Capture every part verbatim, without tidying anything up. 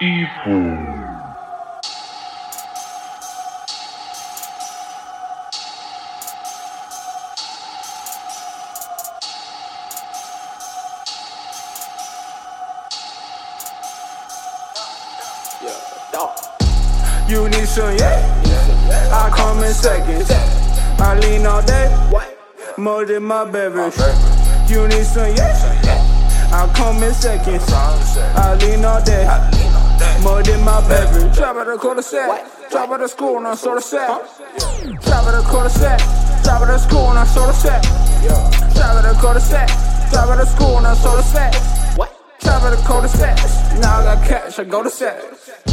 Evil. You need some, yeah? I come in seconds. I lean all day, more than my beverage. You need some, yeah? I come in seconds. I lean all day, more than my beverage. Drop at the quarter set, drop at the school and I saw the set. Drop at the quarter set, drop at the school and I saw the set. Drop at the quarter set, drop at the school and I saw the set. Drop at the quarter set, now I got cash, I go to set.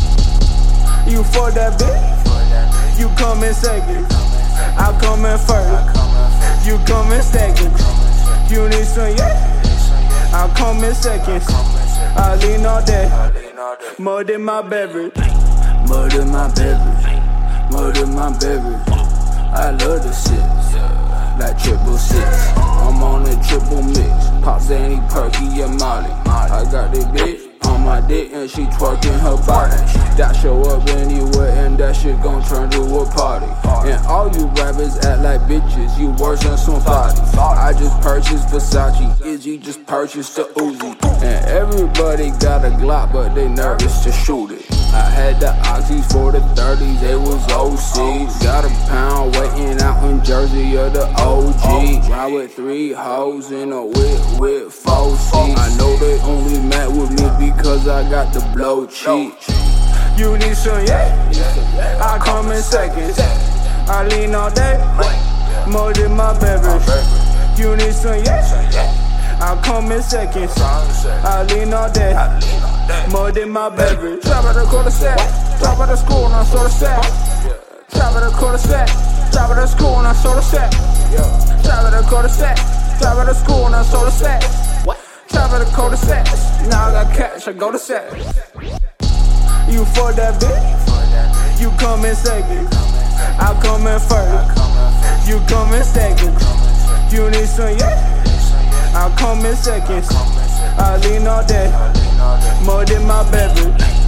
You for that bitch, you come in second. I come in first, you come in second. You need some, yeah? I come in seconds. I lean all day, more than my beverage. More than my beverage, more than my beverage. I love the shit, like triple six. I'm on a triple mix, Pop Zanny, Perky, and Molly. I got this bitch on my dick and she twerking her body. That show up anywhere and that shit gon' turn to a party. And all you rappers act like bitches, you worse than somebody. I just purchased Versace, Izzy just purchased the Uzi. And everybody got a Glock but they nervous to shoot it. I had the Oxys for the thirties, they was O Cs. Got a pound waiting out in Jersey of the O G. Ride with three hoes in a whip with four seats. I know they only mad with me because I got the blow cheap. You need some, yeah? I come in seconds. I lean all day, more than my beverage. You need some, yeah? I come in seconds. I lean all day, more than my beverage. Drop at the quarter set, drop at the school and I saw the set. Drop at the quarter set, drop at the school and I saw the set. Drop at the quarter set, drop at the school and I saw the set. Drop at the quarter set, now I got cash, I go to set. You for that bitch, you come in second. I come in first, you come in second. You need some, yeah? I come in seconds. I lean all day, more than my beverage.